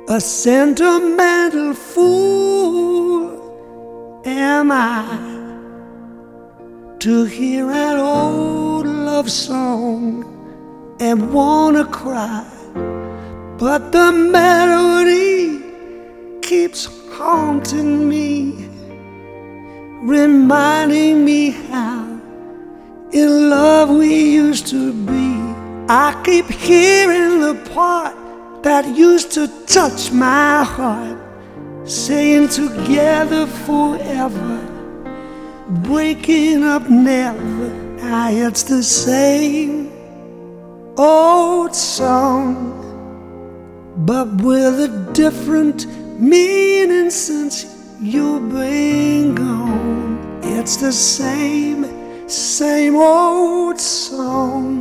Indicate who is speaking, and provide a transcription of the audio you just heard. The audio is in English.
Speaker 1: A sentimental fool am I to hear an old love song and wanna cry, but the melody keeps haunting me, reminding me how in love we used to be. I keep hearing the part that used to touch my heart, saying together forever, breaking up never. Now it's the same old song, but with a different meaning since you've been gone. It's the same old song.